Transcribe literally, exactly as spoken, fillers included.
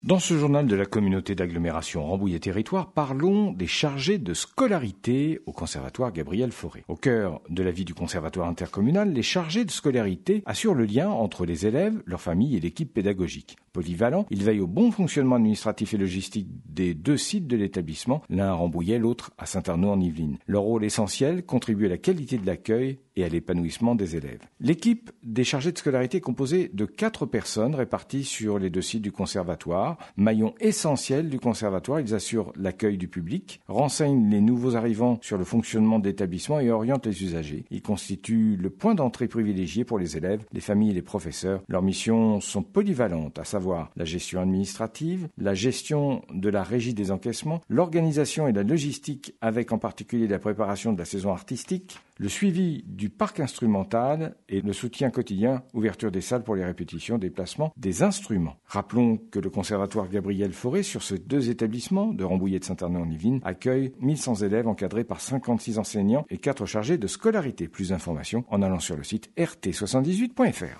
Dans ce journal de la communauté d'agglomération Rambouillet Territoire, parlons des chargés de scolarité au conservatoire Gabriel Fauré. Au cœur de la vie du conservatoire intercommunal, les chargés de scolarité assurent le lien entre les élèves, leurs familles et l'équipe pédagogique. Polyvalents, ils veillent au bon fonctionnement administratif et logistique des deux sites de l'établissement, l'un à Rambouillet, l'autre à Saint-Arnaud en Yvelines. Leur rôle essentiel contribue à la qualité de l'accueil et à l'épanouissement des élèves. L'équipe des chargés de scolarité est composée de quatre personnes réparties sur les deux sites du conservatoire. Maillon essentiel du conservatoire, ils assurent l'accueil du public, renseignent les nouveaux arrivants sur le fonctionnement de l'établissement et orientent les usagers. Ils constituent le point d'entrée privilégié pour les élèves, les familles et les professeurs. Leurs missions sont polyvalentes, à savoir la gestion administrative, la gestion de la régie des encaissements, l'organisation et la logistique avec en particulier la préparation de la saison artistique, le suivi du parc instrumental et le soutien quotidien, ouverture des salles pour les répétitions, déplacement des instruments. Rappelons que le conservatoire Gabriel Fauré, sur ces deux établissements de Rambouillet et de Saint-Arnaud en Yvelines, accueille mille cent élèves encadrés par cinquante-six enseignants et quatre chargés de scolarité. Plus d'informations en allant sur le site r t soixante-dix-huit point f r.